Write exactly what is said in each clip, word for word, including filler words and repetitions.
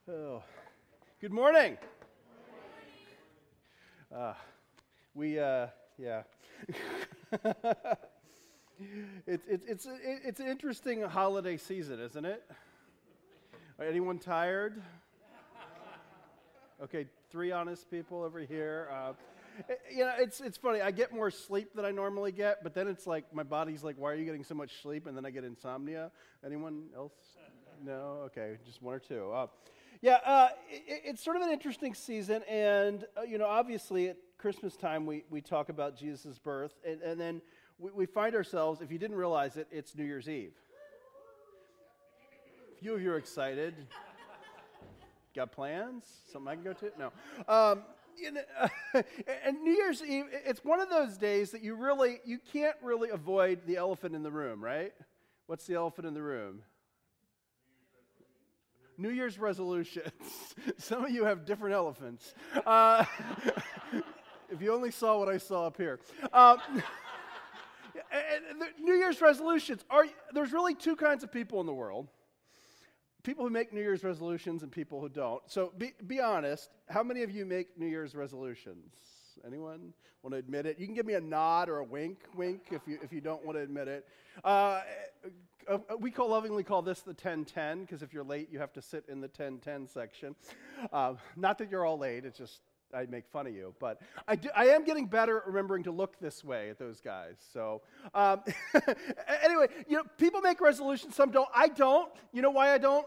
Oh, good morning. Uh, we, uh, yeah. it's it's it's it's an interesting holiday season, isn't it? Anyone tired? Okay, three honest people over here. Uh, you know, it's it's funny. I get more sleep than I normally get, but then it's like my body's like, "Why are you getting so much sleep?" And then I get insomnia. Anyone else? No. Okay, just one or two. Uh, yeah, uh, it, it's sort of an interesting season, and uh, you know, obviously at Christmas time we we talk about Jesus' birth, and, and then we, we find ourselves. If you didn't realize it, it's New Year's Eve. A few of you are excited. Got plans? Something I can go to? No. Um, you know, and New Year's Eve, it's one of those days that you really, you can't really avoid the elephant in the room, right? What's the elephant in the room? New Year's resolutions. Some of you have different elephants. Uh, if you only saw what I saw up here. Um, and the New Year's resolutions, are there's really two kinds of people in the world. People who make New Year's resolutions and people who don't. So be, be honest, how many of you make New Year's resolutions? Anyone want to admit it? You can give me a nod or a wink, wink if you if you don't want to admit it. Uh, uh, we call lovingly call this the ten ten, because if you're late, you have to sit in the ten ten section. Uh, not that you're all late, it's just I make fun of you, but I, do, I am getting better at remembering to look this way at those guys. So um, anyway, you know, people make resolutions, some don't. I don't. You know why I don't?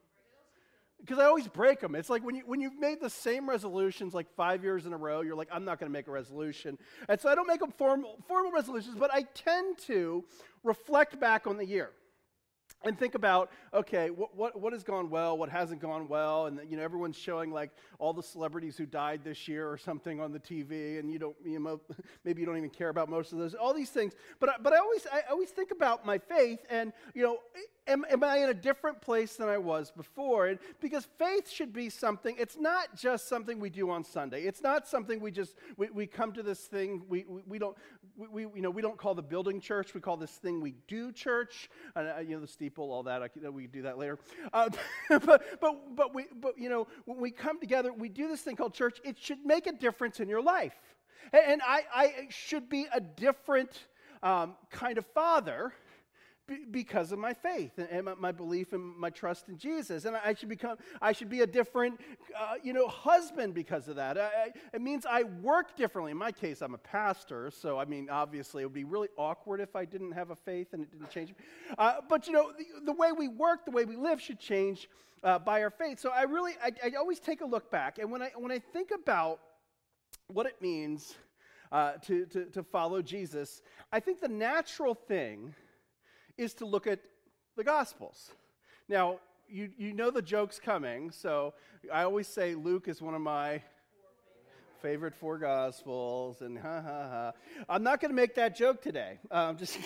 Because I always break them. It's like when, you, when you've made the same resolutions like five years in a row, you're like, I'm not going to make a resolution. And so I don't make them formal, formal resolutions, but I tend to reflect back on the year. And think about, okay, what, what what has gone well, what hasn't gone well, and you know everyone's showing like all the celebrities who died this year or something on the T V, and you don't, you know, maybe you don't even care about most of those, all these things. But I, but I always I always think about my faith, and you know, am am I in a different place than I was before? And because faith should be something. It's not just something we do on Sunday. It's not something we just we, we come to this thing. We we, we don't we, we you know we don't call the building church. We call this thing we do church. And uh, you know the steeple, all that. I can, we can do that later. Uh, but but but we but you know when we come together, we do this thing called church. It should make a difference in your life, and, and I I should be a different um, kind of father b- because of my faith and, and my, my belief and my trust in Jesus, and I, I should become I should be a different uh, you know husband because of that. I, I, it means I work differently. In my case, I'm a pastor, so I mean obviously it would be really awkward if I didn't have a faith and it didn't change. Uh, but you know the, the way we work, the way we live should change uh, by our faith. So I really I, I always take a look back, and when I when I think about what it means uh, to, to to follow Jesus, I think the natural thing is to look at the Gospels. Now, you you know the joke's coming, so I always say Luke is one of my favorite four Gospels, and ha ha ha. I'm not going to make that joke today. Um, just,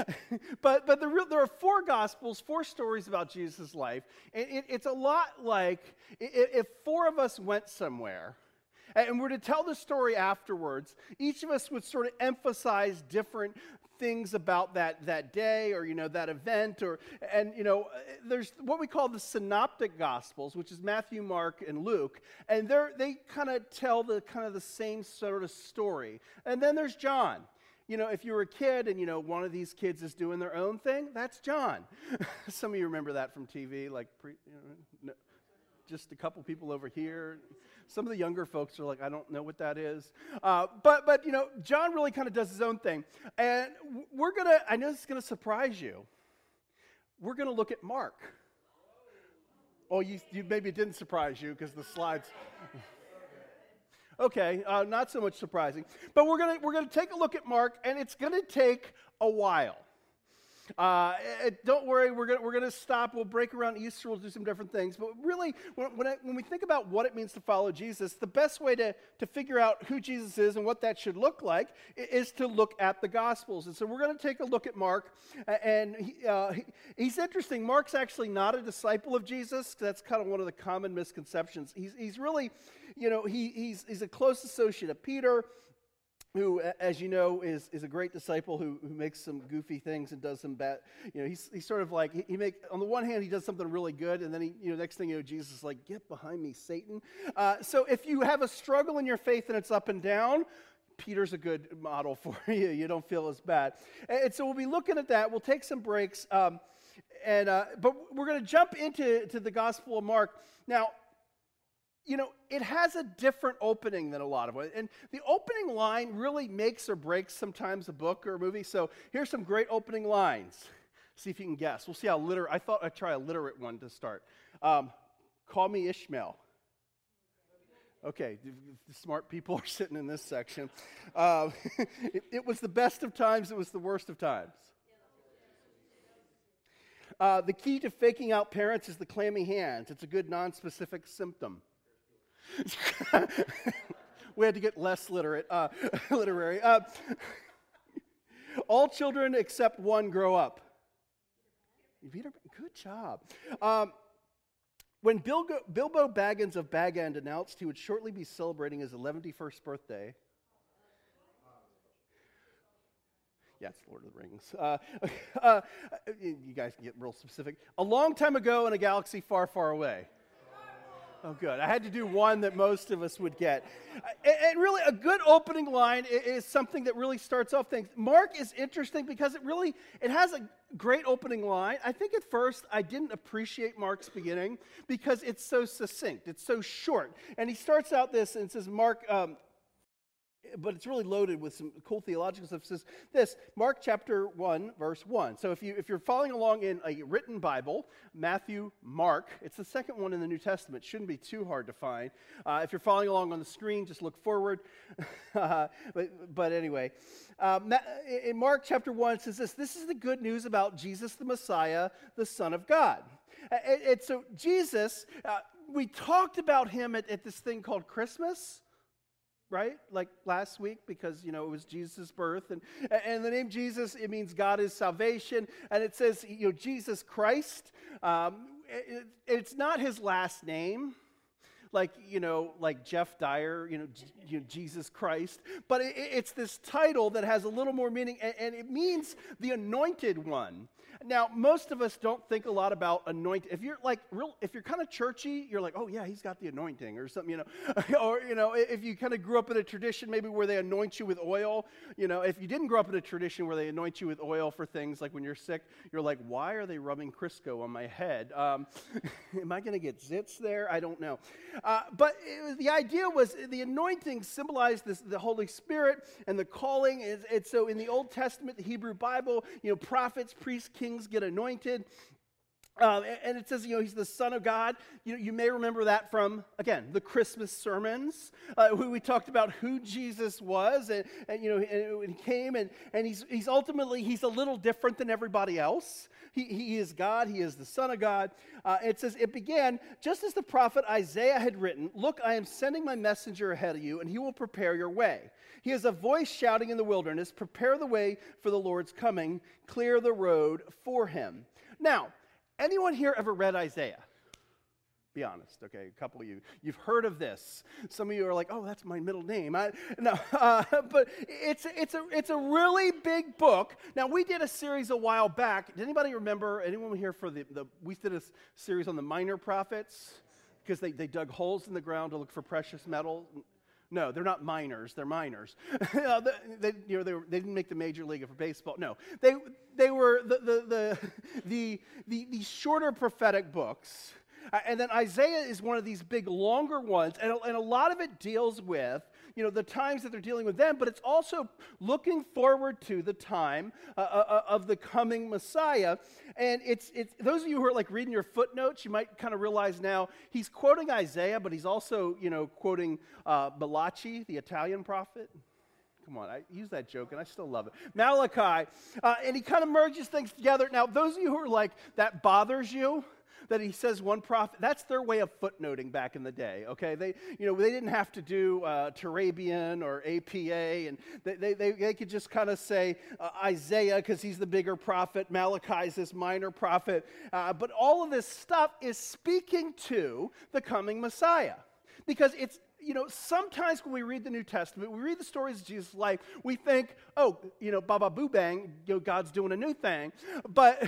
but but the real, there are four Gospels, four stories about Jesus' life, and it, it's a lot like if four of us went somewhere and we're to tell the story afterwards, each of us would sort of emphasize different things about that that day or you know that event or and you know there's what we call the synoptic gospels, which is Matthew, Mark, and Luke, and they're they kind of tell the kind of the same sort of story. And then there's John. You know, if you were a kid and you know one of these kids is doing their own thing, that's John. Some of you remember that from T V, like pre, you know, no, just a couple people over here. Some of the younger folks are like, I don't know what that is. Uh, but, but you know, John really kind of does his own thing. And we're going to, I know this is going to surprise you. We're going to look at Mark. Oh, you, you maybe it didn't surprise you because the slides. Okay, uh, not so much surprising. But we're going to we're going to take a look at Mark, and it's going to take a while. Uh, it, don't worry, we're going we're gonna stop. We'll break around Easter. We'll do some different things. But really, when, when, I, when we think about what it means to follow Jesus, the best way to, to figure out who Jesus is and what that should look like is to look at the Gospels. And so we're going to take a look at Mark. And he, uh, he, he's interesting. Mark's actually not a disciple of Jesus. That's kind of one of the common misconceptions. He's, he's really, you know, he, he's, he's a close associate of Peter. who, as you know, is, is a great disciple who, who makes some goofy things and does some bad, you know, he's, he's sort of like, he, he make, on the one hand, he does something really good, and then he, you know, next thing you know, Jesus is like, get behind me, Satan. Uh, so if you have a struggle in your faith and it's up and down, Peter's a good model for you. You don't feel as bad. And, and so we'll be looking at that. We'll take some breaks, um, and uh, but we're going to jump into to the Gospel of Mark. Now, you know, it has a different opening than a lot of it. And the opening line really makes or breaks sometimes a book or a movie. So here's some great opening lines. See if you can guess. We'll see how literate. I thought I'd try a literate one to start. Um, call me Ishmael. Okay, the, the smart people are sitting in this section. Uh, it, it was the best of times. It was the worst of times. Uh, the key to faking out parents is the clammy hands. It's a good non-specific symptom. We had to get less literate, uh, literary. Uh, all children except one grow up. Peter, good job. Um, when Bilbo, Bilbo Baggins of Bag End announced he would shortly be celebrating his eleventy-first birthday. Yeah, it's Lord of the Rings. Uh, uh, you guys can get real specific. A long time ago in a galaxy far, far away. Oh, good. I had to do one that most of us would get. And, and really, a good opening line is, is something that really starts off things. Mark is interesting because it really, it has a great opening line. I think at first I didn't appreciate Mark's beginning because it's so succinct. It's so short. And he starts out this and says, Mark, um, but it's really loaded with some cool theological stuff. It says this, Mark chapter one, verse one. So if, you, if you're following along in a written Bible, Matthew, Mark, it's the second one in the New Testament. Shouldn't be too hard to find. Uh, if you're following along on the screen, just look forward. uh, but, but anyway, uh, in Mark chapter one, it says this, this is the good news about Jesus the Messiah, the Son of God. And, and so Jesus, uh, we talked about him at, at this thing called Christmas, right? Like last week, because, you know, it was Jesus' birth. And, and the name Jesus, it means God is salvation. And it says, you know, Jesus Christ. Um, it, it's not his last name. Like, you know, like Jeff Dyer, you know, J- you know Jesus Christ. But it, it's this title that has a little more meaning, and, and it means the anointed one. Now, most of us don't think a lot about anointing. If you're like real, if you're kind of churchy, you're like, oh yeah, he's got the anointing or something, you know. Or, you know, if you kind of grew up in a tradition maybe where they anoint you with oil, you know, if you didn't grow up in a tradition where they anoint you with oil for things like when you're sick, you're like, why are they rubbing Crisco on my head? Um, am I going to get zits there? I don't know. Uh, but it was, the idea was the anointing symbolized this, the Holy Spirit and the calling. Is, it's so in the Old Testament, the Hebrew Bible, you know, prophets, priests, kings get anointed. Uh, and it says, you know, he's the Son of God. You know, you may remember that from, again, the Christmas sermons, uh, where we talked about who Jesus was, and, and you know, and, and he came, and, and he's he's ultimately, he's a little different than everybody else. He, he is God. He is the Son of God. Uh, it says, it began, just as the prophet Isaiah had written, look, I am sending my messenger ahead of you, and he will prepare your way. He has a voice shouting in the wilderness, prepare the way for the Lord's coming, clear the road for him. Now, anyone here ever read Isaiah? Be honest, okay, a couple of you. You've heard of this. Some of you are like, oh, that's my middle name. I, no, uh, but it's, it's, a, it's a really big book. Now, we did a series a while back. Did anybody remember, anyone here for the, the we did a series on the minor prophets? Because they, they dug holes in the ground to look for precious metal. No, they're not miners. They're miners. they, they, you know, they, were, they didn't make the major league for baseball. No, they they were the the the the, the, the shorter prophetic books, uh, and then Isaiah is one of these big, longer ones, and and a lot of it deals with, you know, the times that they're dealing with them, but it's also looking forward to the time uh, uh, of the coming Messiah. And it's it's those of you who are like reading your footnotes, you might kind of realize now he's quoting Isaiah, but he's also, you know, quoting uh, Malachi, the Italian prophet. Come on, I use that joke and I still love it. Malachi, uh, and he kind of merges things together. Now, those of you who are like, that bothers you, that he says one prophet, that's their way of footnoting back in the day, okay? They, you know, they didn't have to do uh, Turabian or A P A, and they, they, they, they could just kind of say uh, Isaiah because he's the bigger prophet, Malachi's this minor prophet, uh, but all of this stuff is speaking to the coming Messiah. Because it's, you know, sometimes when we read the New Testament, we read the stories of Jesus' life, we think, oh, you know, ba ba boo bang, you know, God's doing a new thing. But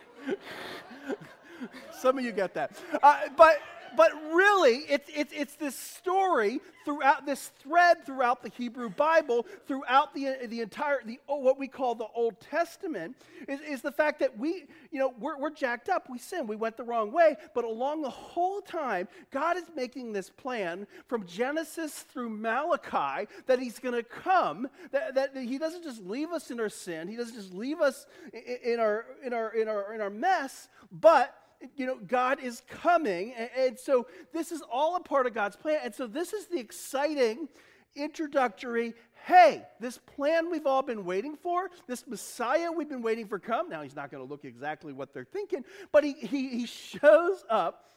some of you get that. Uh, but but really, it's it's it's this story throughout this thread throughout the Hebrew Bible, throughout the the entire the oh, what we call the Old Testament, is, is the fact that we, you know, we're we're jacked up, we sin, we went the wrong way, but along the whole time, God is making this plan from Genesis through Malachi that He's going to come, that, that He doesn't just leave us in our sin, He doesn't just leave us in, in our in our in our in our mess, but you know, God is coming, and, and so this is all a part of God's plan, and so this is the exciting introductory, hey, this plan we've all been waiting for, this Messiah we've been waiting for come. Now, He's not going to look exactly what they're thinking, but he, he, he shows up,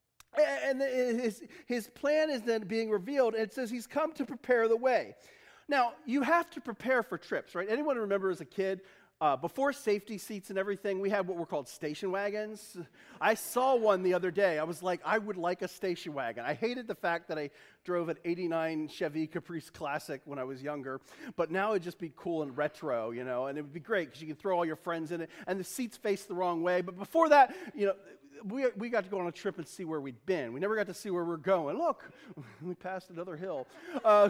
and his, his plan is then being revealed, and it says He's come to prepare the way. Now, you have to prepare for trips, right? Anyone remember as a kid, Uh, before safety seats and everything, we had what were called station wagons. I saw one the other day. I was like, I would like a station wagon. I hated the fact that I drove an eighty-nine Chevy Caprice Classic when I was younger, but now it'd just be cool and retro, you know, and it would be great because you could throw all your friends in it, and the seats face the wrong way. But before that, you know, we, we got to go on a trip and see where we'd been. We never got to see where we're going. Look, we passed another hill. Uh,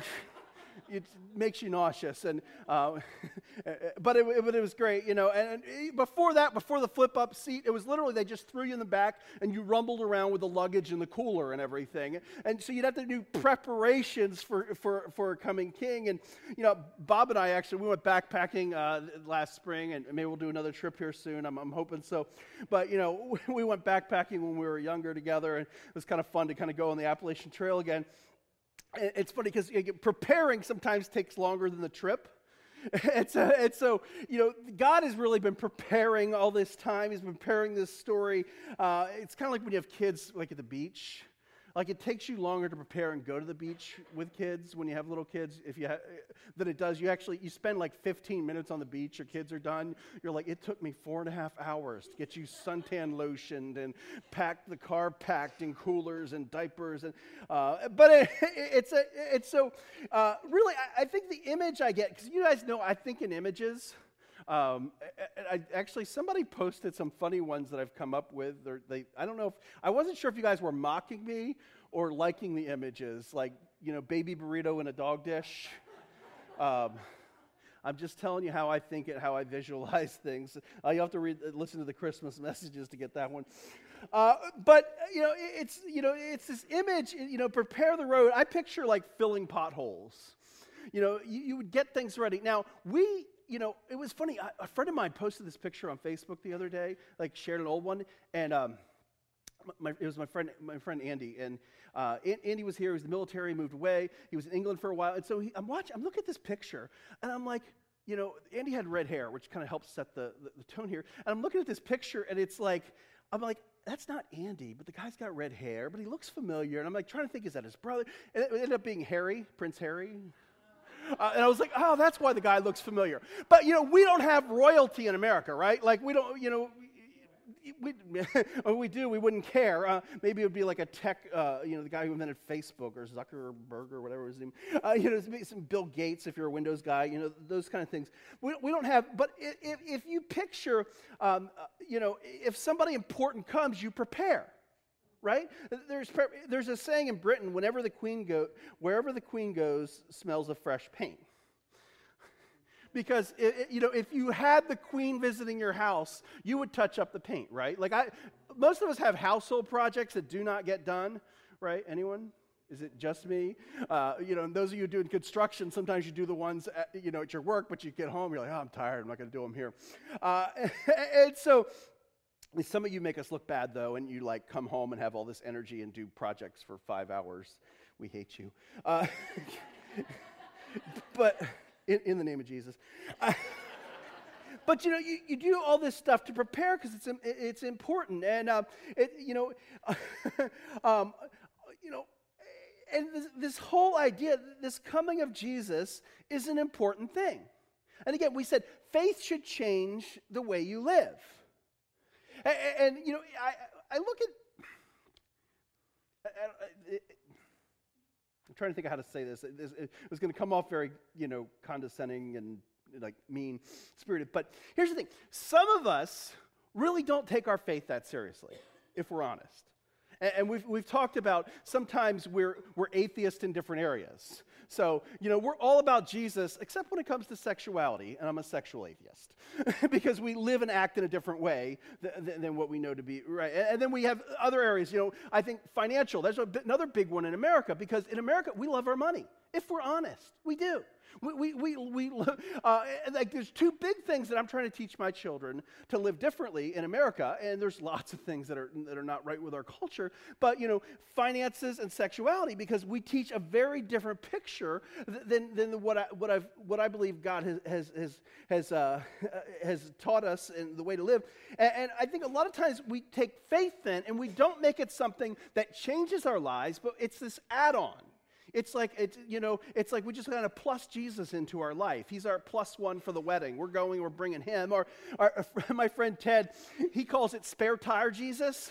It makes you nauseous, and uh, but, it, but it was great, you know. And, and before that, before the flip-up seat, it was literally they just threw you in the back, and you rumbled around with the luggage and the cooler and everything. And so you'd have to do preparations for for for a coming king. And you know, Bob and I actually we went backpacking uh, last spring, and maybe we'll do another trip here soon. I'm, I'm hoping so. But you know, we went backpacking when we were younger together, and it was kind of fun to kind of go on the Appalachian Trail again. It's funny because preparing sometimes takes longer than the trip. And so, and so, you know, God has really been preparing all this time. He's been preparing this story. Uh, it's kind of like when you have kids, like at the beach. Like it takes you longer to prepare and go to the beach with kids when you have little kids. If you ha- than it does, you actually you spend like fifteen minutes on the beach. Your kids are done. You're like, it took me four and a half hours to get you suntan lotioned and packed the car packed in coolers and diapers. And uh, but it, it's a it's so uh, really I, I think the image I get, because you guys know I think in images. Um, I, I, actually, somebody posted some funny ones that I've come up with. They, I don't know if, I wasn't sure if you guys were mocking me or liking the images, like, you know, baby burrito in a dog dish. Um, I'm just telling you how I think it, how I visualize things. Uh, you have to read, listen to the Christmas messages to get that one. Uh, but, you know, it's, you know, it's this image, you know, prepare the road. I picture like filling potholes. You know, you, you would get things ready. Now, we... You know, it was funny. I, a friend of mine posted this picture on Facebook the other day, like shared an old one, and um, my, it was my friend, my friend Andy, and uh, Andy was here. He was in the military, moved away. He was in England for a while, and so he, I'm watching. I'm looking at this picture, and I'm like, you know, Andy had red hair, which kind of helps set the, the the tone here. And I'm looking at this picture, and it's like, I'm like, that's not Andy, but the guy's got red hair, but he looks familiar. And I'm like trying to think, is that his brother? And it ended up being Harry, Prince Harry. Uh, and I was like, oh, that's why the guy looks familiar. But, you know, we don't have royalty in America, right? Like, we don't, you know, we, we, we do, we wouldn't care. Uh, maybe it would be like a tech, uh, you know, the guy who invented Facebook or Zuckerberg or whatever his name. Uh, you know, some Bill Gates if you're a Windows guy, you know, those kind of things. We, we don't have, but if, if you picture, um, uh, you know, if somebody important comes, you prepare. Right? There's there's a saying in Britain: whenever the queen go, wherever the queen goes, smells of fresh paint. Because it, it, you know, if you had the queen visiting your house, you would touch up the paint, right? Like I, most of us have household projects that do not get done, right? Anyone? Is it just me? Uh, you know, and those of you doing construction, sometimes you do the ones at, you know at your work, but you get home, you're like, oh, I'm tired, I'm not going to do them here. Uh, and so. Some of you make us look bad, though, and you, like, come home and have all this energy and do projects for five hours. We hate you. Uh, but in, in the name of Jesus. Uh, but, you know, you, you do all this stuff to prepare because it's it's important. And, uh, it, you know, um, you know, and this, this whole idea, this coming of Jesus is an important thing. And, again, we said faith should change the way you live. And, and, you know, I, I look at, I'm trying to think of how to say this. It, it was going to come off very, you know, condescending and like mean-spirited. But here's the thing. Some of us really don't take our faith that seriously, if we're honest. And, and we've, we've talked about sometimes we're, we're atheists in different areas. So, you know, we're all about Jesus, except when it comes to sexuality, and I'm a sexual atheist, because we live and act in a different way th- th- than what we know to be right. And, and then we have other areas, you know, I think financial, that's a, another big one in America, because in America, we love our money. If we're honest, we do. We, we, we, we uh, like there's two big things that I'm trying to teach my children to live differently in America, and there's lots of things that are that are not right with our culture, but, you know, finances and sexuality, because we teach a very different picture than than what I what I've what I believe God has has has has, uh, has taught us in the way to live, and, and I think a lot of times we take faith then and we don't make it something that changes our lives, but it's this add-on. It's like, it's, you know, it's like we just kind of plus Jesus into our life. He's our plus one for the wedding. We're going, we're bringing him. Or, or my friend Ted, he calls it spare tire Jesus.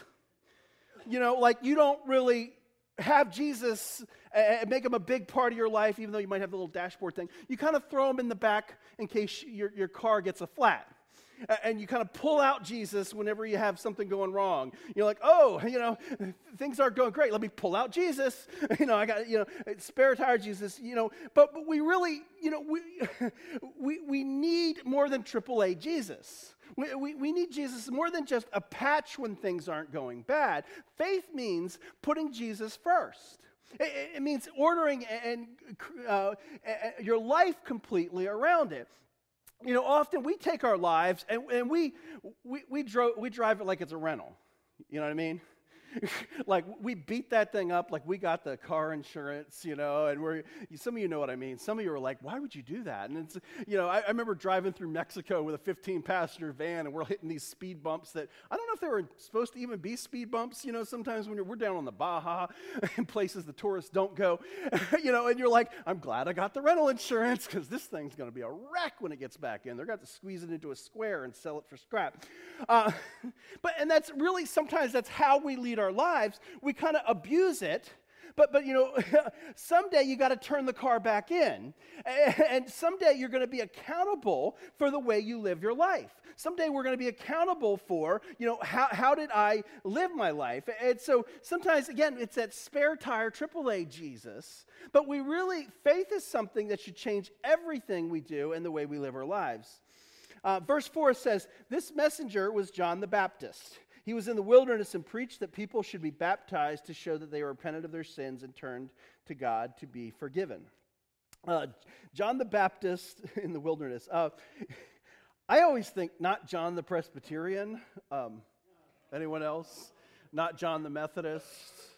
You know, like you don't really have Jesus and make him a big part of your life, even though you might have the little dashboard thing. You kind of throw him in the back in case your, your car gets a flat. And you kind of pull out Jesus whenever you have something going wrong. You're like, oh, you know, things aren't going great. Let me pull out Jesus. You know, I got, you know, spare tire Jesus, you know. But, but we really, you know, we, we, we need more than triple A Jesus. We, we, we need Jesus more than just a patch when things aren't going bad. Faith means putting Jesus first. It, it means ordering and uh, your life completely around it. You know, often we take our lives and, and we, we, we, dro- we drive it like it's a rental. You know what I mean? Like, we beat that thing up like we got the car insurance, you know, and we're, some of you know what I mean. Some of you are like, why would you do that? And it's, you know, I, I remember driving through Mexico with a fifteen-passenger van, and we're hitting these speed bumps that, I don't know if they were supposed to even be speed bumps, you know, sometimes when you're, we're down on the Baja, in places the tourists don't go, you know, and you're like, I'm glad I got the rental insurance, because this thing's going to be a wreck when it gets back in. They're going to have to squeeze it into a square and sell it for scrap. Uh, but, and that's really, sometimes that's how we lead our our lives. We kind of abuse it, but but you know, someday you got to turn the car back in, and someday you're going to be accountable for the way you live your life. Someday we're going to be accountable for, you know, how how did I live my life? And so sometimes, again, it's that spare tire triple A Jesus, but we really, faith is something that should change everything we do and the way we live our lives. Uh, verse four says, this messenger was John the Baptist. He was in the wilderness and preached that people should be baptized to show that they were repentant of their sins and turned to God to be forgiven. Uh, John the Baptist in the wilderness. Uh, I always think not John the Presbyterian. Um, anyone else? Not John the Methodist.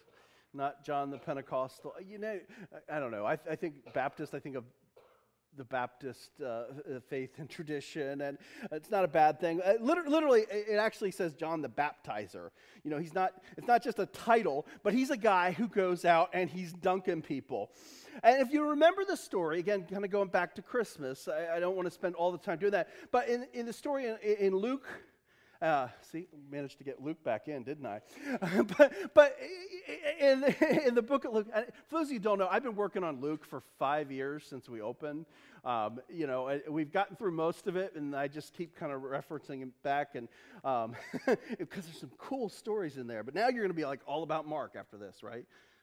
Not John the Pentecostal. You know, I, I don't know. I, I think Baptist, I think of the Baptist uh, faith and tradition, and it's not a bad thing. Uh, literally, literally, it actually says John the Baptizer. You know, he's not, it's not just a title, but he's a guy who goes out and he's dunking people. And if you remember the story, again, kind of going back to Christmas, I, I don't want to spend all the time doing that, but in, in the story in, in Luke, Uh, see, managed to get Luke back in, didn't I? but but in, in the book of Luke, for those of you who don't know, I've been working on Luke for five years since we opened. Um, you know, we've gotten through most of it, and I just keep kind of referencing it back, and um, because there's some cool stories in there. But now you're going to be like all about Mark after this, right?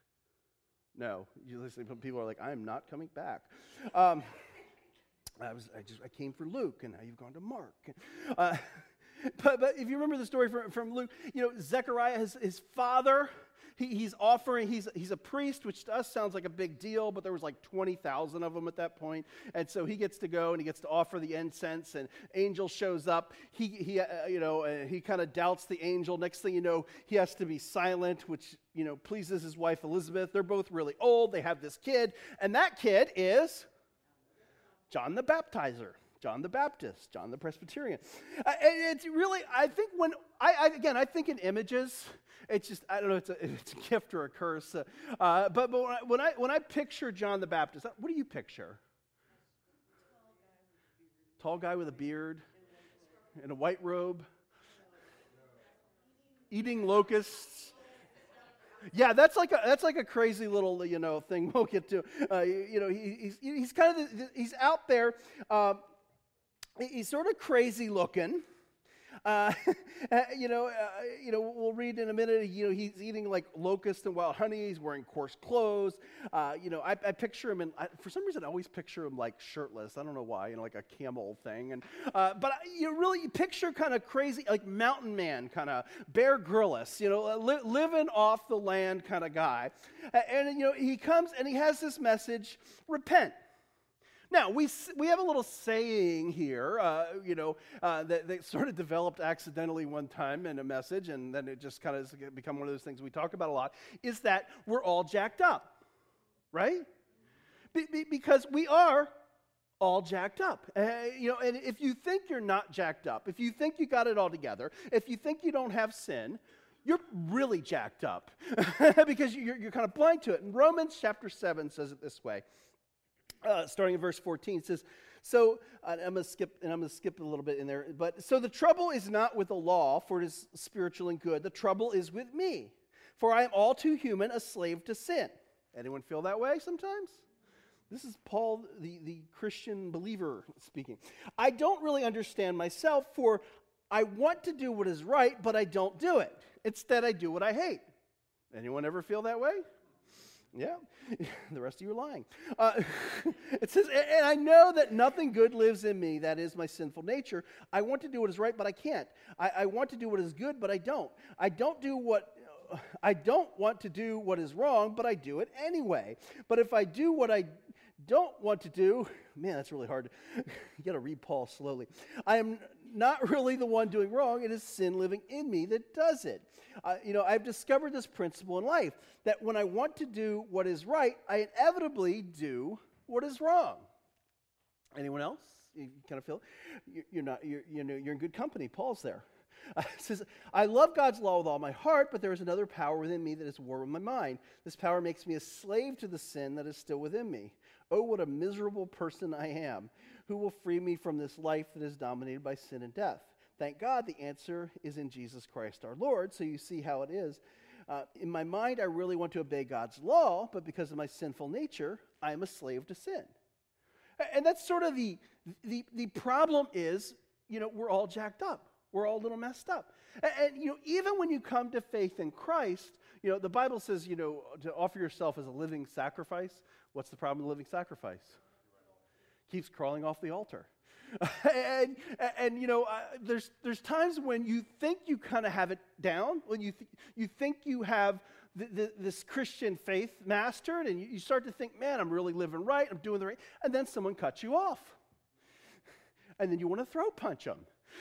No, you listen. People are like, I am not coming back. Um, I was, I just, I came for Luke, and now you've gone to Mark. Uh, But, but if you remember the story from, from Luke, you know, Zechariah, his, his father, he, he's offering, he's, he's a priest, which to us sounds like a big deal, but there was like twenty thousand of them at that point. And so he gets to go and he gets to offer the incense, and angel shows up. He, he uh, you know, uh, he kind of doubts the angel. Next thing you know, he has to be silent, which, you know, pleases his wife Elizabeth. They're both really old. They have this kid, and that kid is John the Baptizer. John the Baptist, John the Presbyterian. Uh, it's really, I think when, I, I again, I think in images. It's just, I don't know, it's a, it's a gift or a curse. Uh, uh, but but when I, when I when I picture John the Baptist, what do you picture? Tall guy with a beard, in a white robe, eating locusts. Yeah, that's like a that's like a crazy little you know thing we'll get to. Uh, you, you know, he, he's he's kind of the, he's out there. Um, he's sort of crazy looking. Uh, you know, uh, you know, we'll read in a minute. You know, he's eating like locusts and wild honey. He's wearing coarse clothes. Uh, you know, I, I picture him, and for some reason, I always picture him like shirtless. I don't know why. You know, like a camel thing. And uh, but you really you picture kind of crazy, like mountain man, kind of Bear Grylls. You know, li- living off the land kind of guy. Uh, and you know, he comes and he has this message: repent. Now, we we have a little saying here, uh, you know, uh, that, that sort of developed accidentally one time in a message, and then it just kind of has become one of those things we talk about a lot, is that we're all jacked up, right? Be, be, because we are all jacked up. Uh, you know, and if you think you're not jacked up, if you think you got it all together, if you think you don't have sin, you're really jacked up because you're, you're kind of blind to it. And Romans chapter seven says it this way. Uh, starting in verse fourteen, it says, so, uh, I'm going to skip, and I'm going to skip a little bit in there, but, so the trouble is not with the law, for it is spiritual and good. The trouble is with me, for I am all too human, a slave to sin. Anyone feel that way sometimes? This is Paul, the, the Christian believer speaking. I don't really understand myself, for I want to do what is right, but I don't do it. Instead, I do what I hate. Anyone ever feel that way? Yeah, the rest of you are lying. Uh, it says, and I know that nothing good lives in me, that is my sinful nature. I want to do what is right, but I can't. I, I want to do what is good, but I don't. I don't do what, I don't want to do what is wrong, but I do it anyway. But if I do what I don't want to do, man, that's really hard. You got to read Paul slowly. I am not really the one doing wrong. It is sin living in me that does it. Uh, you know, I've discovered this principle in life, that when I want to do what is right, I inevitably do what is wrong. Anyone else? You kind of feel it? You're not. You're, you know, you're in good company. Paul's there. Uh, it says, I love God's law with all my heart, but there is another power within me that is war with my mind. This power makes me a slave to the sin that is still within me. Oh, what a miserable person I am. Who will free me from this life that is dominated by sin and death? Thank God the answer is in Jesus Christ our Lord. So you see how it is. Uh, in my mind, I really want to obey God's law, but because of my sinful nature, I am a slave to sin. And that's sort of the, the, the problem is, you know, we're all jacked up. We're all a little messed up. And, and, you know, even when you come to faith in Christ, you know, the Bible says, you know, to offer yourself as a living sacrifice. What's the problem with living sacrifice? Keeps crawling off the altar. and, and, and, you know, uh, there's there's times when you think you kind of have it down, when you, th- you think you have the, the, this Christian faith mastered, and you, you start to think, man, I'm really living right, I'm doing the right, and then someone cuts you off. And then you want to throw punch them.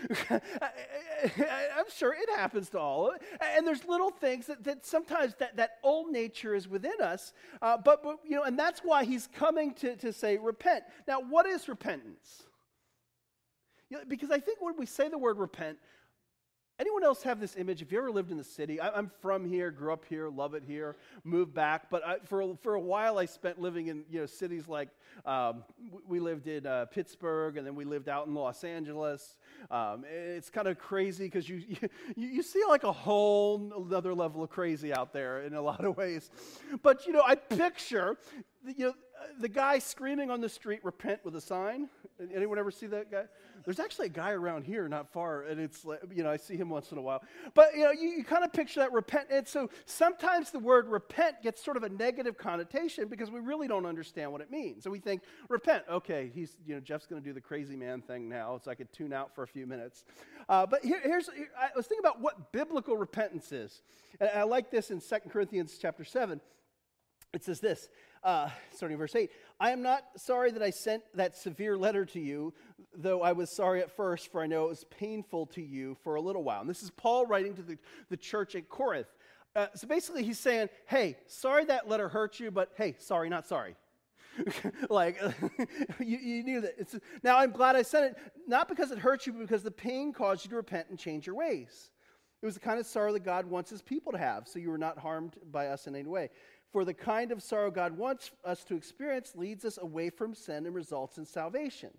I'm sure it happens to all of it. And there's little things that, that sometimes that, that old nature is within us. Uh, but, but, you know, and that's why he's coming to, to say repent. Now, what is repentance? You know, because I think when we say the word repent, anyone else have this image? If you ever lived in the city, I, I'm from here, grew up here, love it here, moved back. But I, for for a while, I spent living in you know cities like um, we lived in uh, Pittsburgh, and then we lived out in Los Angeles. Um, it's kind of crazy because you, you you see like a whole another level of crazy out there in a lot of ways. But you know, I picture the, you know the guy screaming on the street, "Repent" with a sign. Anyone ever see that guy? There's actually a guy around here not far, and it's like, you know, I see him once in a while. But, you know, you, you kind of picture that repent. And so sometimes the word repent gets sort of a negative connotation because we really don't understand what it means. So we think, repent, okay, he's, you know, Jeff's going to do the crazy man thing now, so I could tune out for a few minutes. Uh, but here, here's, here, I was thinking about what biblical repentance is. And I like this in Second Corinthians chapter seven. It says this, uh, starting in verse eight, I am not sorry that I sent that severe letter to you, though I was sorry at first, for I know it was painful to you for a little while. And this is Paul writing to the, the church at Corinth. Uh, so basically he's saying, hey, sorry that letter hurt you, but hey, sorry, not sorry. like, you, you knew that. It's, now, I'm glad I sent it, not because it hurt you, but because the pain caused you to repent and change your ways. It was the kind of sorrow that God wants his people to have, so you were not harmed by us in any way. For the kind of sorrow God wants us to experience leads us away from sin and results in salvation.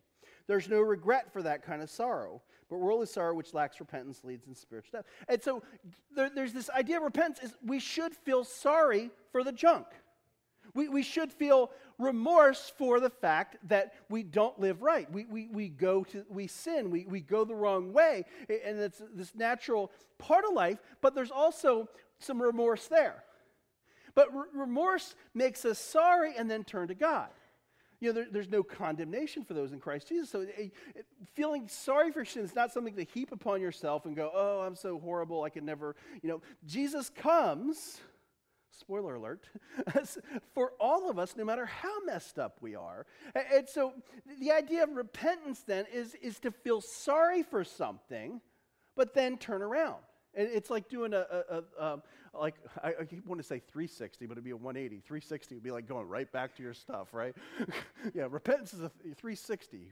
There's no regret for that kind of sorrow. But worldly sorrow which lacks repentance leads in spiritual death. And so there, there's this idea of repentance is we should feel sorry for the junk. We, we should feel remorse for the fact that we don't live right. We, we, we go to, we sin, we, we go the wrong way. And it's this natural part of life, but there's also some remorse there. But re- remorse makes us sorry and then turn to God. You know, there, there's no condemnation for those in Christ Jesus. So it, it, feeling sorry for sin is not something to heap upon yourself and go, oh, I'm so horrible, I can never, you know. Jesus comes, spoiler alert, for all of us, no matter how messed up we are. And, and so the idea of repentance then is, is to feel sorry for something, but then turn around. And it's like doing a, a, a um, like, I, I want to say three sixty, but it'd be a one eighty. three sixty would be like going right back to your stuff, right? Yeah, repentance is a three sixty.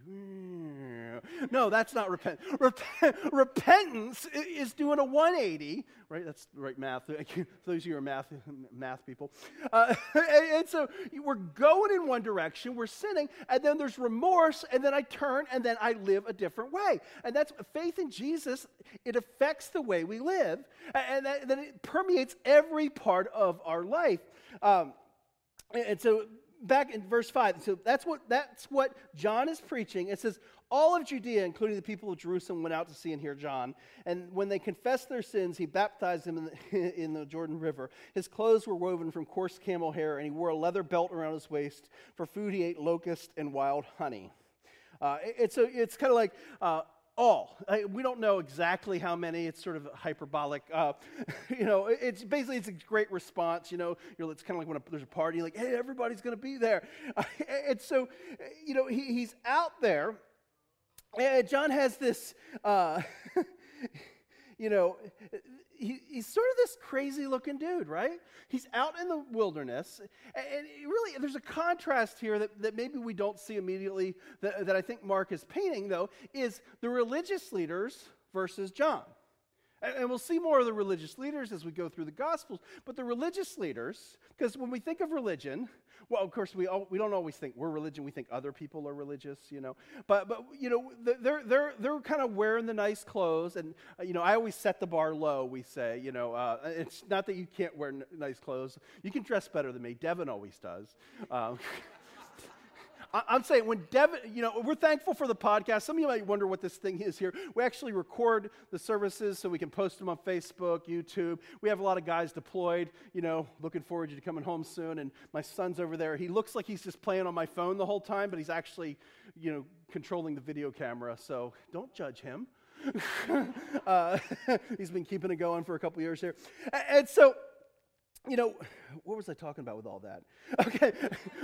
No, that's not repent. Repent. Repentance is doing a one eighty, right? That's the right math. For those of you who are math, math people. Uh, and, and so we're going in one direction, we're sinning, and then there's remorse, and then I turn, and then I live a different way. And that's faith in Jesus. It affects the way we live, and then it permeates every part of our life. Um, and so back in verse five, so that's what that's what John is preaching. It says, all of Judea, including the people of Jerusalem, went out to see and hear John. And when they confessed their sins, he baptized them in the, in the Jordan River. His clothes were woven from coarse camel hair, and he wore a leather belt around his waist. For food, he ate locust and wild honey. Uh, it, it's a, it's kind of like uh, all. I, we don't know exactly how many. It's sort of hyperbolic. Uh, you know, it's basically it's a great response. You know, you're, it's kind of like when a, there's a party, like, hey, everybody's going to be there. Uh, and so, you know, he, he's out there. And John has this, uh, you know, he, he's sort of this crazy-looking dude, right? He's out in the wilderness, and really, there's a contrast here that, that maybe we don't see immediately that, that I think Mark is painting, though, is the religious leaders versus John. And, and we'll see more of the religious leaders as we go through the Gospels, but the religious leaders, because when we think of religion, well, of course, we all, we don't always think we're religion. We think other people are religious, you know. But but you know, they're they're they're kind of wearing the nice clothes, and uh, you know, I always set the bar low. We say, you know, uh, it's not that you can't wear n- nice clothes. You can dress better than me. Devin always does. Um, I'm saying when Devin, you know, we're thankful for the podcast. Some of you might wonder what this thing is here. We actually record the services so we can post them on Facebook, YouTube. We have a lot of guys deployed, you know, looking forward to coming home soon. And my son's over there. He looks like he's just playing on my phone the whole time, but he's actually, you know, controlling the video camera. So don't judge him. uh, he's been keeping it going for a couple years here. And so, you know, what was I talking about with all that? Okay.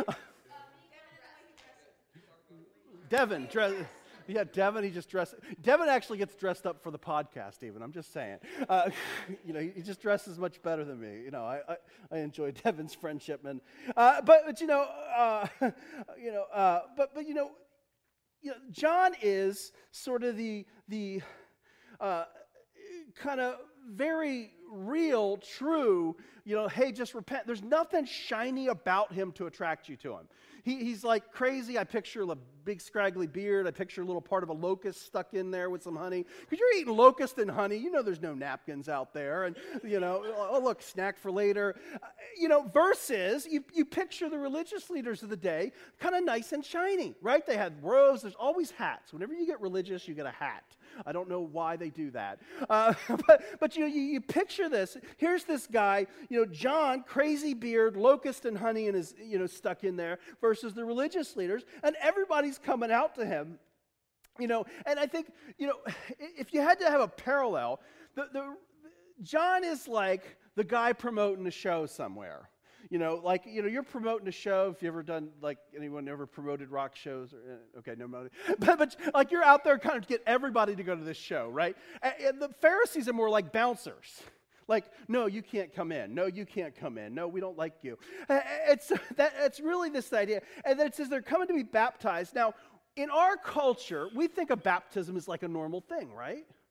Devin, dress, yeah, Devin, he just dressed. Devin actually gets dressed up for the podcast, even. I'm just saying. Uh, you know, he, he just dresses much better than me. You know, I I, I enjoy Devin's friendship, and uh, but, but you know, uh, you know, uh, but but you know, you know, John is sort of the the uh, kind of very real, true. You know, hey, just repent. There's nothing shiny about him to attract you to him. He, he's like crazy. I picture a big scraggly beard. I picture a little part of a locust stuck in there with some honey. Because you're eating locust and honey. You know there's no napkins out there. And, you know, oh, look, snack for later. Uh, you know, versus you, you picture the religious leaders of the day kind of nice and shiny, right? They had robes. There's always hats. Whenever you get religious, you get a hat. I don't know why they do that. Uh, but, but you know, you, you picture this. Here's this guy, you know, John, crazy beard, locust and honey in his, you know, stuck in there, versus the religious leaders, and everybody's coming out to him, you know. And I think, you know, if you had to have a parallel, the, the John is like the guy promoting a show somewhere. You know, like, you know, you're promoting a show. If you ever done, like, anyone ever promoted rock shows? Or, okay, no matter. But, but, like, you're out there kind of to get everybody to go to this show, right? And, and the Pharisees are more like bouncers. Like, no, you can't come in. No, you can't come in. No, we don't like you. It's, that, it's really this idea. And then it says they're coming to be baptized. Now, in our culture, we think of baptism as like a normal thing, right?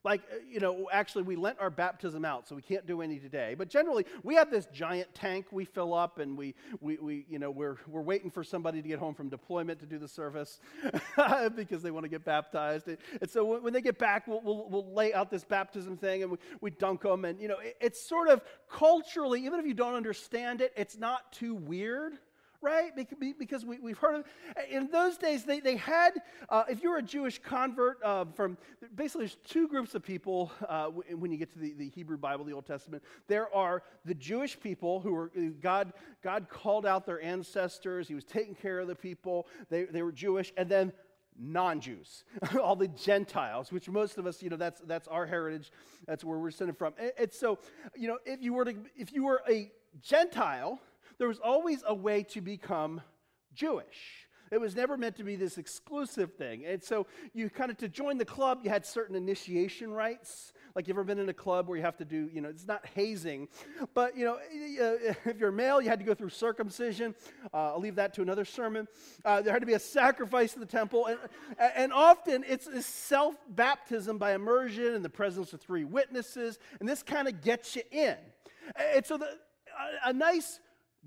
like, uh, you know, actually we lent our baptism out, so we can't do any today. But generally, we have this giant tank we fill up, and we, we, we you know, we're, we're waiting for somebody to get home from deployment to do the service because they want to get baptized. And so when they get back, we'll, we'll, we'll lay out this baptism thing, and we, we dunk them. And, you know, it, it's sort of culturally, even if you don't understand it, it's not too weird. Right? Because we, we've heard of it. In those days, they, they had, uh, if you were a Jewish convert uh, from, basically there's two groups of people uh, w- when you get to the, the Hebrew Bible, the Old Testament. There are the Jewish people who were, God God called out their ancestors. He was taking care of the people. They, they were Jewish. And then non-Jews, all the Gentiles, which most of us, you know, that's that's our heritage. That's where we're descended from. And, and so, you know, if you were to, if you were a Gentile, there was always a way to become Jewish. It was never meant to be this exclusive thing. And so you kind of, to join the club, you had certain initiation rites. Like, you ever been in a club where you have to do, you know, it's not hazing, but, you know, if you're male, you had to go through circumcision. Uh, I'll leave that to another sermon. Uh, there had to be a sacrifice in the temple. And, and often it's a self-baptism by immersion in the presence of three witnesses. And this kind of gets you in. And so the, a, a nice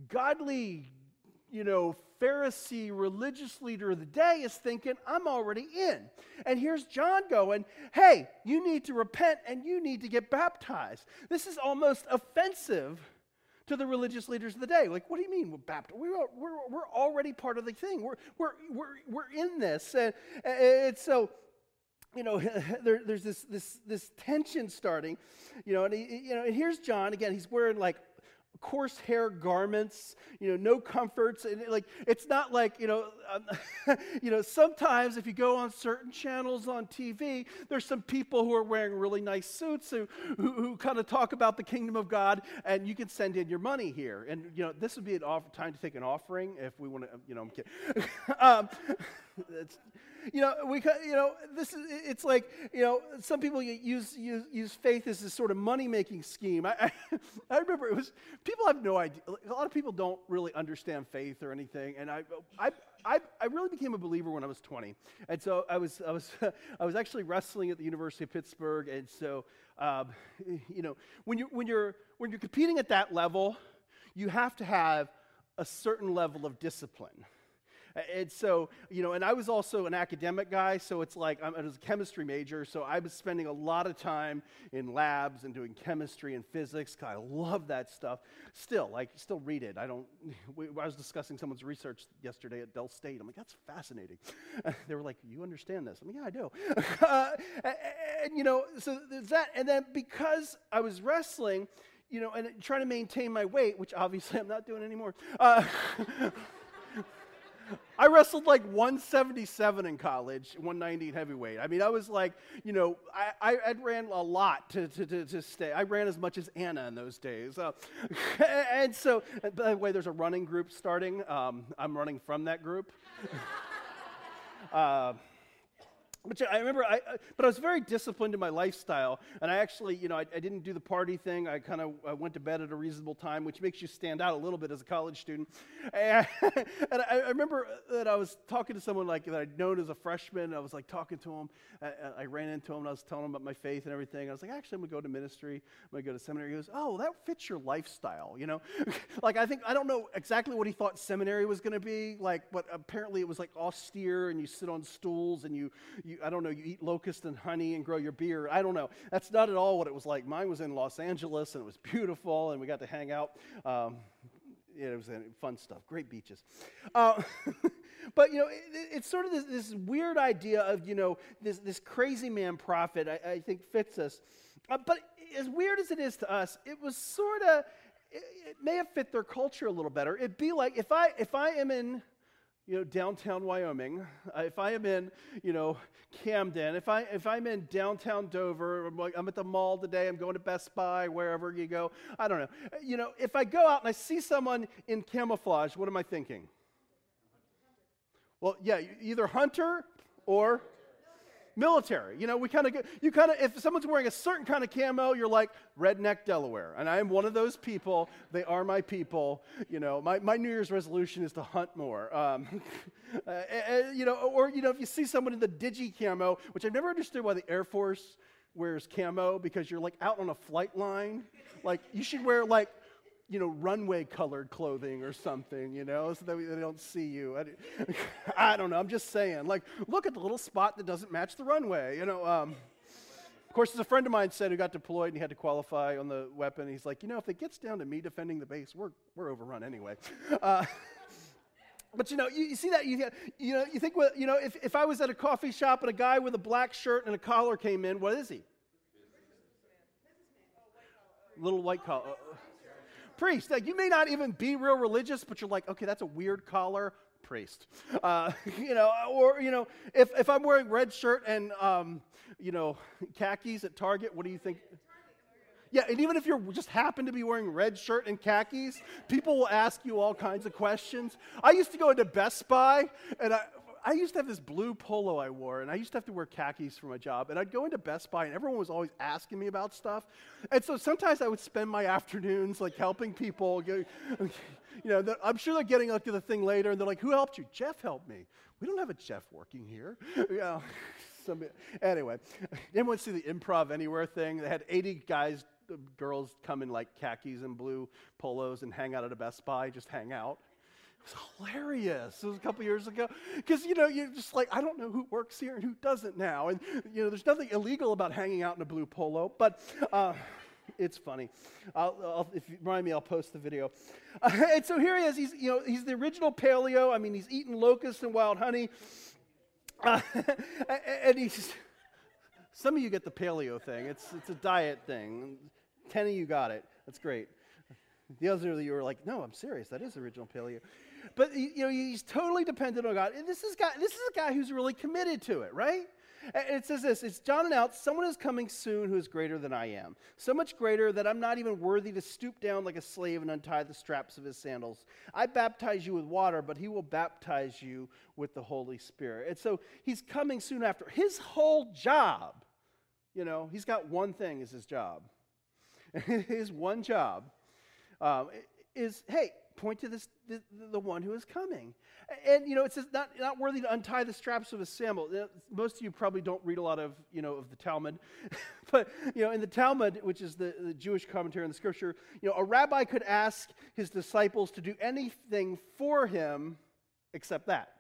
godly, you know, Pharisee religious leader of the day is thinking, I'm already in. And here's John going, hey, you need to repent and you need to get baptized. This is almost offensive to the religious leaders of the day. Like, what do you mean we're baptized? We're, we're, we're already part of the thing. We're, we're, we're, we're in this. And, and so, you know, there, there's this, this, this tension starting, you know, and, he, you know, and here's John, again, he's wearing like coarse hair garments, you know, no comforts, and like it's not like, you know, um, you know, sometimes if you go on certain channels on T V, there's some people who are wearing really nice suits who who, who kind of talk about the kingdom of God, and you can send in your money here, and you know, this would be an off- time to take an offering if we want to, you know, I'm kidding. um, it's, You know, we, you know, this is, it's like, you know, some people use use, use faith as this sort of money-making scheme. I, I, I remember it was, people have no idea. A lot of people don't really understand faith or anything. And I, I, I, I really became a believer when I was twenty. And so I was, I was, I was actually wrestling at the University of Pittsburgh. And so, um, you know, when you when you're when you're competing at that level, you have to have a certain level of discipline. And so, you know, and I was also an academic guy, so it's like, I'm, I was a chemistry major, so I was spending a lot of time in labs and doing chemistry and physics, because I love that stuff. Still, like, still read it. I don't, we, I was discussing someone's research yesterday at Dell State. I'm like, that's fascinating. They were like, you understand this? I'm like, yeah, I do. uh, and, and, you know, so there's that. And then because I was wrestling, you know, and trying to maintain my weight, which obviously I'm not doing anymore, uh, I wrestled like one seventy-seven in college, one ninety in heavyweight. I mean, I was like, you know, I, I, I ran a lot to, to, to, to stay. I ran as much as Anna in those days. Uh, and so, and by the way, there's a running group starting. Um, I'm running from that group. uh, Which I remember, I, I, but I was very disciplined in my lifestyle, and I actually, you know, I, I didn't do the party thing. I kind of I went to bed at a reasonable time, which makes you stand out a little bit as a college student. And, and I, I remember that I was talking to someone like that I'd known as a freshman. I was like talking to him. I, I ran into him, and I was telling him about my faith and everything. I was like, actually, I'm gonna go to ministry. I'm gonna go to seminary. He goes, oh, that fits your lifestyle, you know. Like, I think I don't know exactly what he thought seminary was gonna be like, but apparently it was like austere, and you sit on stools, and you. you You, I don't know, you eat locust and honey and grow your beard. I don't know. That's not at all what it was like. Mine was in Los Angeles, and it was beautiful, and we got to hang out. Um, yeah, it was uh, fun stuff. Great beaches. Uh, but, you know, it, it's sort of this, this weird idea of, you know, this, this crazy man prophet, I, I think fits us. Uh, but as weird as it is to us, it was sort of, it, it may have fit their culture a little better. It'd be like, if I if I am in, you know, downtown Wyoming, uh, if I am in, you know, Camden, if, I, if I'm in downtown Dover, I'm, like, I'm at the mall today, I'm going to Best Buy, wherever you go, I don't know. Uh, you know, if I go out and I see someone in camouflage, what am I thinking? Well, yeah, either hunter or military. You know, we kind of get, you kind of, if someone's wearing a certain kind of camo, you're like, redneck Delaware. And I am one of those people. They are my people. You know, my, my New Year's resolution is to hunt more. Um, uh, and, you know, or, you know, if you see someone in the digi camo, which I've never understood why the Air Force wears camo because you're like out on a flight line. Like you should wear like, you know, runway colored clothing or something, you know, so that they don't see you. I, I don't know. I'm just saying, like, look at the little spot that doesn't match the runway, you know. Um, of course, as a friend of mine said who got deployed and he had to qualify on the weapon, he's like, you know, if it gets down to me defending the base, we're we're overrun anyway. Uh, But, you know, you, you see that, you, you know, you think, well, you know, if, if I was at a coffee shop and a guy with a black shirt and a collar came in, what is he? Little white collar. Uh, priest. Like, you may not even be real religious, but you're like, okay, that's a weird collar. Priest. Uh, you know, or, you know, if, if I'm wearing red shirt and, um, you know, khakis at Target, what do you think? Yeah, and even if you just happen to be wearing red shirt and khakis, people will ask you all kinds of questions. I used to go into Best Buy, and I, I used to have this blue polo I wore, and I used to have to wear khakis for my job. And I'd go into Best Buy, and everyone was always asking me about stuff. And so sometimes I would spend my afternoons, like, helping people. You know, I'm sure they're getting up to the thing later, and they're like, who helped you? Jeff helped me. We don't have a Jeff working here. You know, some, anyway, anyone see the Improv Anywhere thing? They had eighty guys, girls come in like khakis and blue polos and hang out at a Best Buy, just hang out. It was hilarious. It was a couple years ago. Because, you know, you're just like, I don't know who works here and who doesn't now. And, you know, there's nothing illegal about hanging out in a blue polo, but uh, it's funny. I'll, I'll, if you remind me, I'll post the video. Uh, and so here he is. He's, you know, he's the original paleo. I mean, he's eating locusts and wild honey. Uh, and he's, some of you get the paleo thing. It's, it's a diet thing. Ten of you got it. That's great. The others of you are like, no, I'm serious. That is original paleo. But, you know, he's totally dependent on God. And this is, guy, this is a guy who's really committed to it, right? And it says this, it's John announced, someone is coming soon who is greater than I am. So much greater that I'm not even worthy to stoop down like a slave and untie the straps of his sandals. I baptize you with water, but he will baptize you with the Holy Spirit. And so he's coming soon after. His whole job, you know, he's got one thing as his job. His one job um, is, hey, point to this the, the one who is coming. And, you know, it says not, not worthy to untie the straps of his sandal. Most of you probably don't read a lot of, you know, of the Talmud. But, you know, in the Talmud, which is the, the Jewish commentary on the scripture, you know, a rabbi could ask his disciples to do anything for him except that.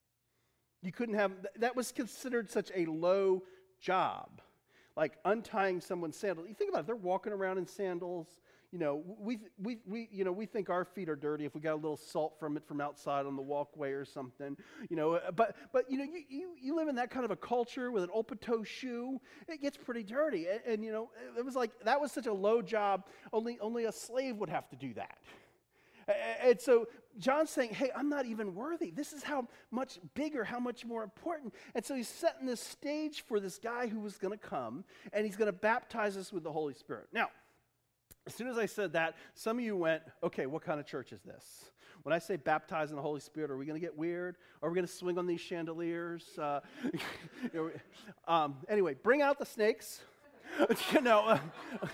You couldn't have, that was considered such a low job. Like untying someone's sandals. You think about it, they're walking around in sandals. You know, we, we, we, you know, we think our feet are dirty if we got a little salt from it from outside on the walkway or something. You know, but, but you know, you, you, you live in that kind of a culture with an open-toe shoe, it gets pretty dirty. And, and, you know, it was like, that was such a low job, only, only a slave would have to do that. And so John's saying, hey, I'm not even worthy. This is how much bigger, how much more important. And so he's setting this stage for this guy who was going to come, and he's going to baptize us with the Holy Spirit. Now, as soon as I said that, some of you went, okay, what kind of church is this? When I say baptize in the Holy Spirit, are we going to get weird? Are we going to swing on these chandeliers? Uh, you know, um, anyway, bring out the snakes. you know, uh,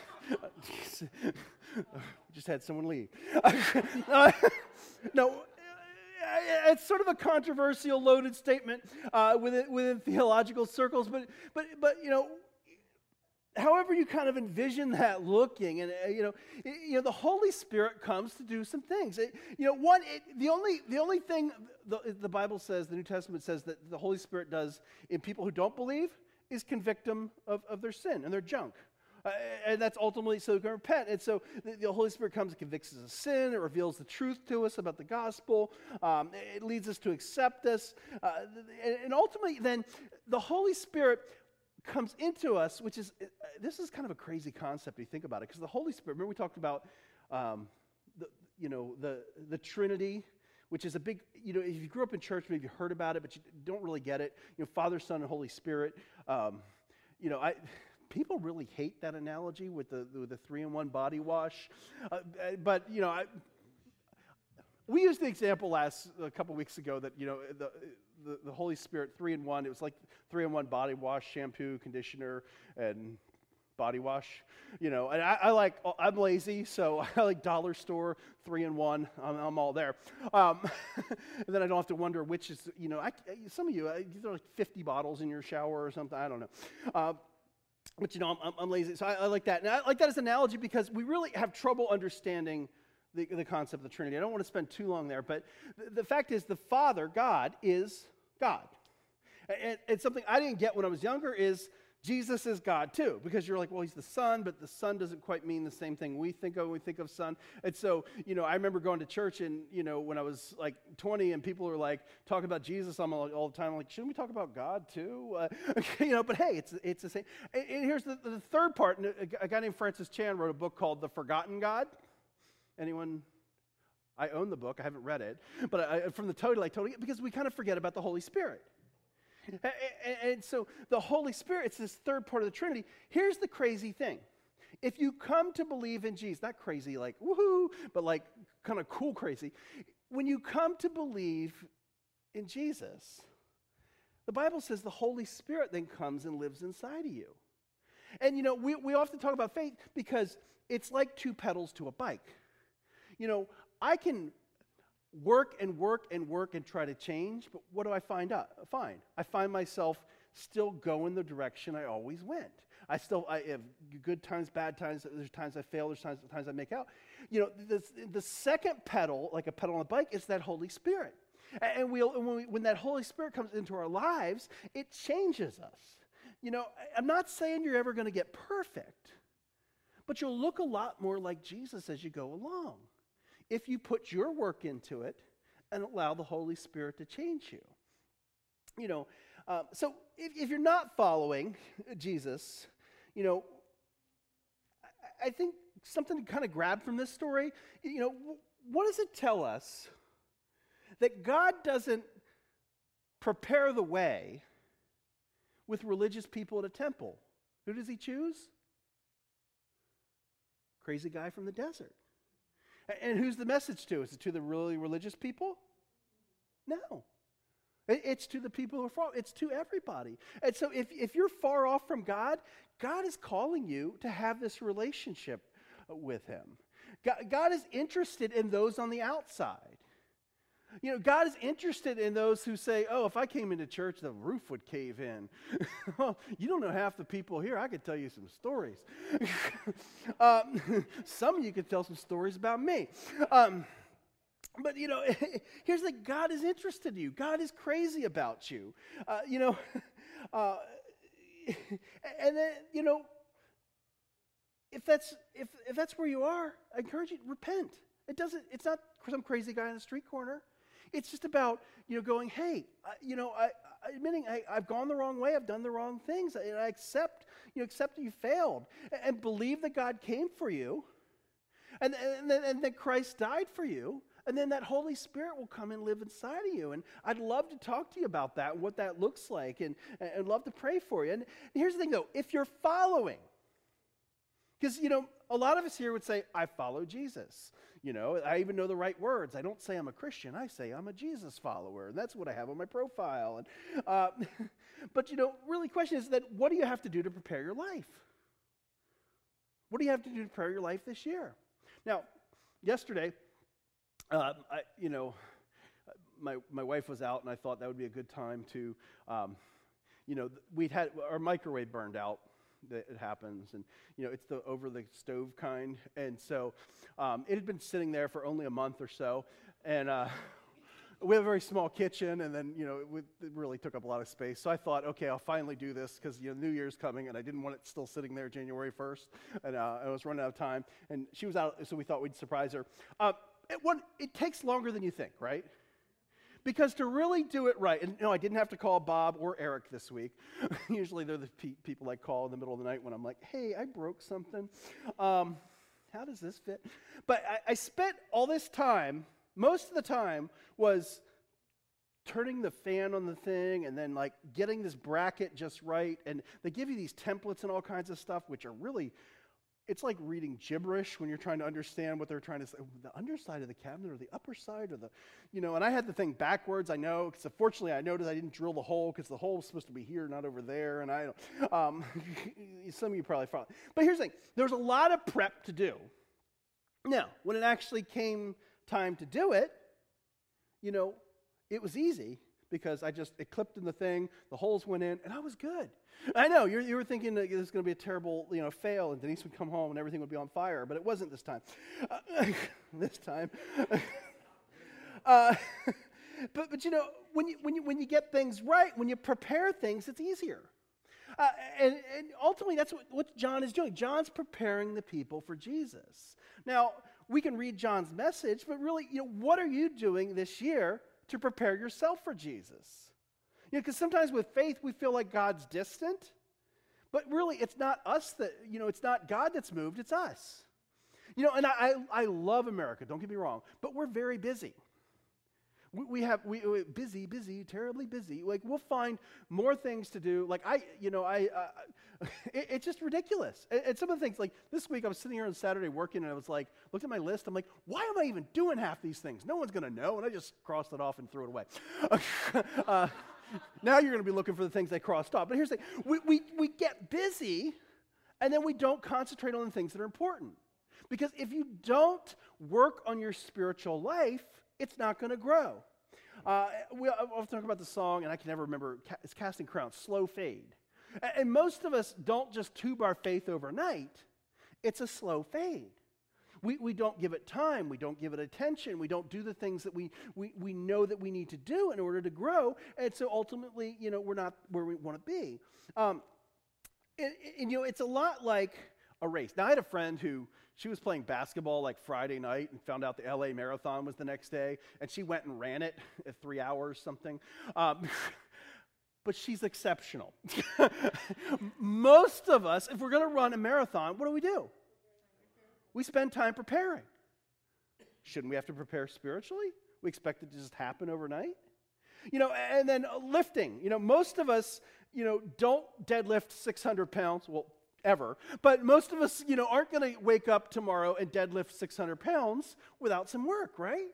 just had someone leave. uh, no, it's sort of a controversial, loaded statement uh, within, within theological circles, but but but you know, however you kind of envision that looking, and uh, you know, it, you know, the Holy Spirit comes to do some things. It, you know, one, it, the only the only thing the, the Bible says, the New Testament says that the Holy Spirit does in people who don't believe is convict them of, of their sin and their junk. Uh, and that's ultimately so they can repent. And so the, the Holy Spirit comes and convicts us of sin. It reveals the truth to us about the gospel. Um, it leads us to accept this. Uh, and, and ultimately, then, the Holy Spirit comes into us, which is, uh, this is kind of a crazy concept if you think about it. Because the Holy Spirit, remember we talked about, um, the, you know, the, the Trinity, which is a big, you know, if you grew up in church, maybe you heard about it, but you don't really get it. You know, Father, Son, and Holy Spirit. Um, you know, I... People really hate that analogy with the the, the three-in-one body wash, uh, but you know, I, we used the example last a couple weeks ago that you know the, the the Holy Spirit three-in-one. It was like three-in-one body wash, shampoo, conditioner, and body wash. You know, and I, I like I'm lazy, so I like dollar store three-in-one. I'm, I'm all there, um, and then I don't have to wonder which is you know. I, some of you, I, there are like fifty bottles in your shower or something. I don't know. Uh, but, you know, I'm, I'm, I'm lazy, so I, I like that. And I like that as an analogy because we really have trouble understanding the, the concept of the Trinity. I don't want to spend too long there, but the, the fact is the Father, God, is God. And, and something I didn't get when I was younger is Jesus is God too, because you're like, well, he's the Son, but the Son doesn't quite mean the same thing we think of when we think of Son. And so, you know, I remember going to church and, you know, when I was like twenty and people were like talking about Jesus I'm all, all the time, I'm like, shouldn't we talk about God too? Uh, you know, but hey, it's it's the same. And, and here's the, the third part. And a, a guy named Francis Chan wrote a book called The Forgotten God. Anyone? I own the book. I haven't read it. But I, from the totally, like totally, because we kind of forget about the Holy Spirit. And, and so the Holy Spirit, it's this third part of the Trinity. Here's the crazy thing. If you come to believe in Jesus, not crazy like woohoo, but like kind of cool crazy. When you come to believe in Jesus, the Bible says the Holy Spirit then comes and lives inside of you. And you know, we, we often talk about faith because it's like two pedals to a bike. You know, I can work and work and work and try to change, but what do I find out? Find. I find myself still going the direction I always went. I still, I have good times, bad times, there's times I fail, there's times, times I make out. You know, the, the second pedal, like a pedal on a bike, is that Holy Spirit. And we'll, when, we, when that Holy Spirit comes into our lives, it changes us. You know, I'm not saying you're ever going to get perfect, but you'll look a lot more like Jesus as you go along, if you put your work into it and allow the Holy Spirit to change you. You know, uh, so if, if you're not following Jesus, you know, I, I think something to kind of grab from this story, you know, what does it tell us? That God doesn't prepare the way with religious people at a temple. Who does he choose? Crazy guy from the desert. And who's the message to? Is it to the really religious people? No. It's to the people who are far. It's to everybody. And so if, if you're far off from God, God is calling you to have this relationship with him. God, God is interested in those on the outside. You know, God is interested in those who say, oh, if I came into church, the roof would cave in. Well, you don't know half the people here. I could tell you some stories. um, some of you could tell some stories about me. Um, but, you know, here's the thing. God is interested in you. God is crazy about you. Uh, you know, uh, and then, you know, if that's, if, if that's where you are, I encourage you to repent. It doesn't, it's not some crazy guy on the street corner. It's just about, you know, going, hey, uh, you know, I, I admitting I, I've gone the wrong way. I've done the wrong things. And I accept, you know, accept that you failed. And, and believe that God came for you. And, and, then, and that Christ died for you. And then that Holy Spirit will come and live inside of you. And I'd love to talk to you about that and what that looks like. And I'd love to pray for you. And here's the thing, though. If you're following, because, you know, a lot of us here would say, I follow Jesus. You know, I even know the right words. I don't say I'm a Christian. I say I'm a Jesus follower. And that's what I have on my profile. And, uh, but, you know, really the question is that what do you have to do to prepare your life? What do you have to do to prepare your life this year? Now, yesterday, uh, I, you know, my, my wife was out, and I thought that would be a good time to, um, you know, we'd had our microwave burned out. That it happens, and you know it's the over the stove kind, and so um, it had been sitting there for only a month or so, and uh, we have a very small kitchen, and then you know it, it really took up a lot of space. So I thought, okay, I'll finally do this because you know New Year's coming, and I didn't want it still sitting there January first, and uh, I was running out of time, and she was out, so we thought we'd surprise her. Uh, it, one, it takes longer than you think, right? Because to really do it right, and no, I didn't have to call Bob or Eric this week. Usually they're the pe- people I call in the middle of the night when I'm like, hey, I broke something. Um, how does this fit? But I, I spent all this time, most of the time, was turning the fan on the thing and then like getting this bracket just right. And they give you these templates and all kinds of stuff, which are really, it's like reading gibberish when you're trying to understand what they're trying to say. The underside of the cabinet or the upper side or the, you know, and I had the thing backwards, I know, because unfortunately I noticed I didn't drill the hole because the hole was supposed to be here, not over there, and I don't, um, some of you probably follow. But here's the thing, there was a lot of prep to do. Now, when it actually came time to do it, you know, it was easy because I just, it clipped in the thing, the holes went in, and I was good. I know, you're, you were thinking that this was going to be a terrible, you know, fail, and Denise would come home and everything would be on fire, but it wasn't this time. Uh, this time. uh, but, but, you know, when you, when, you, when you get things right, when you prepare things, it's easier. Uh, and, and ultimately, that's what, what John is doing. John's preparing the people for Jesus. Now, we can read John's message, but really, you know, what are you doing this year to prepare yourself for Jesus? You know, because sometimes with faith, we feel like God's distant, but really, it's not us that, you know, it's not God that's moved, it's us. You know, and I, I, I love America, don't get me wrong, but we're very busy. We, we have, we, we busy, busy, terribly busy. Like, we'll find more things to do. Like, I, you know, I, uh, it, it's just ridiculous. And, and some of the things, like, this week I was sitting here on Saturday working, and I was like, looked at my list, I'm like, why am I even doing half these things? No one's going to know, and I just crossed it off and threw it away. uh, now you're going to be looking for the things I crossed off. But here's the thing. We, we, we get busy, and then we don't concentrate on the things that are important. Because if you don't work on your spiritual life, it's not going to grow. Uh, we often talk about the song, and I can never remember, it's Casting Crowns, Slow Fade. And most of us don't just tube our faith overnight. It's a slow fade. We, we don't give it time. We don't give it attention. We don't do the things that we, we, we know that we need to do in order to grow. And so ultimately, you know, we're not where we want to be. Um, and, and, you know, it's a lot like a race. Now, I had a friend who, she was playing basketball like Friday night and found out the L A Marathon was the next day, and she went and ran it at three hours something. Um, but she's exceptional. Most of us, if we're going to run a marathon, what do we do? We spend time preparing. Shouldn't we have to prepare spiritually? We expect it to just happen overnight? You know, and then lifting. You know, most of us, you know, don't deadlift six hundred pounds. Well, ever. But most of us, you know, aren't going to wake up tomorrow and deadlift six hundred pounds without some work, right?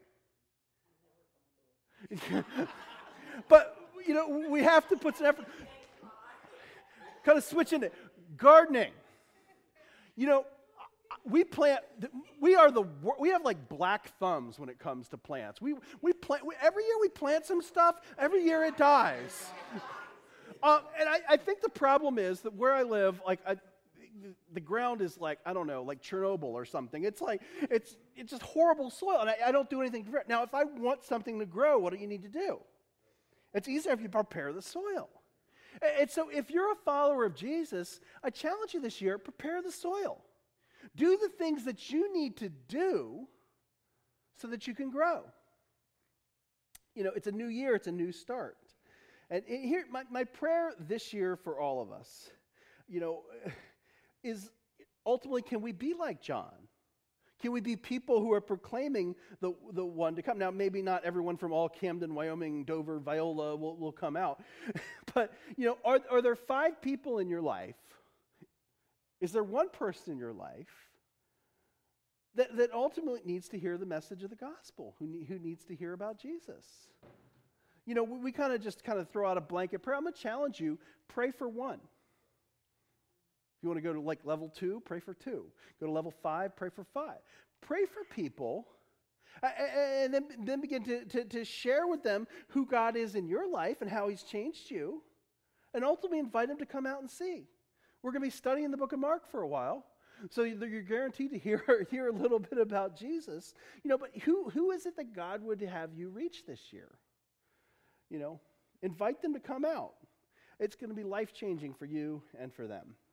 But, you know, we have to put some effort. Kind of switch into gardening. You know, we plant, we are the, we have like black thumbs when it comes to plants. We, we plant, we, every year we plant some stuff, every year it dies. Uh, and I, I think the problem is that where I live, like, I, the ground is like, I don't know, like Chernobyl or something. It's like, it's it's just horrible soil, and I, I don't do anything to it. Now, if I want something to grow, what do you need to do? It's easier if you prepare the soil. And so if you're a follower of Jesus, I challenge you this year, prepare the soil. Do the things that you need to do so that you can grow. You know, it's a new year, it's a new start. And here, my, my prayer this year for all of us, you know, is ultimately, can we be like John? Can we be people who are proclaiming the, the one to come? Now, maybe not everyone from all Camden, Wyoming, Dover, Viola will, will come out. But, you know, are, are there five people in your life? Is there one person in your life that, that ultimately needs to hear the message of the gospel, who, ne- who needs to hear about Jesus? You know, we, we kind of just kind of throw out a blanket prayer. I'm going to challenge you, pray for one. If you want to go to like level two, pray for two. Go to level five, pray for five. Pray for people, uh, and then, then begin to, to, to share with them who God is in your life and how he's changed you, and ultimately invite them to come out and see. We're going to be studying the book of Mark for a while, so you're guaranteed to hear, hear a little bit about Jesus. You know, but who, who is it that God would have you reach this year? You know, invite them to come out. It's going to be life-changing for you and for them.